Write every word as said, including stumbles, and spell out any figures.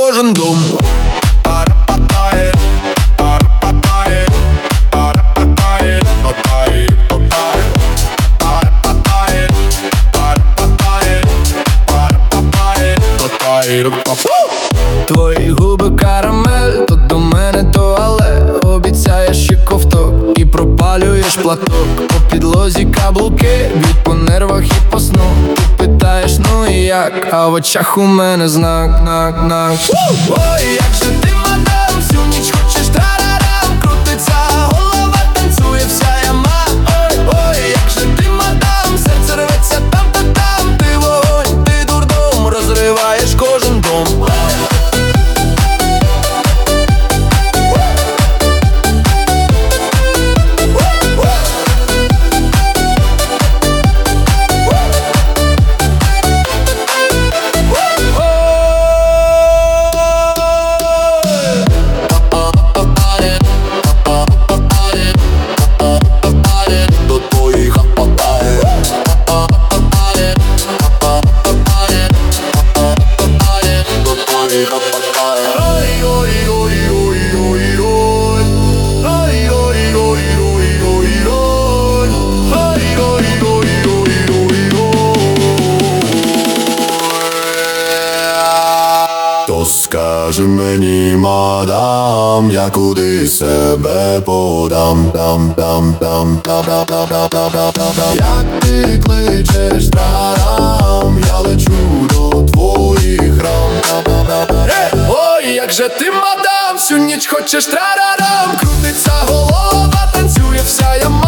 кожен дом. Твої губи карамель, то до мене туалет. Обіцяєш ще ковток і пропалюєш платок. По підлозі каблуки, б'ють по нервах і по сну. Ти питаєш, ну і як, а в очах у мене знак, знак, знак. Ой, як же ти, мадам, всю ніч хочеш тарарам. Крутиться голова, танцює вся яма. Ой, ой, як же ти, мадам, серце рветься там-та-там. Ти вогонь, ти дурдом, розриваєш кожен дом. То скажи мені, мадам, я куди себе подам, дам, дам, дам, дам, дам, дам, дам, дам, дам, дам. Як ти кличеш тарам, я лечу до твоїх рам, дам, дам, дам, дам. Ой, як же ти, мадам, всю ніч хочеш тарарам. Крутиться голова, танцює вся яма.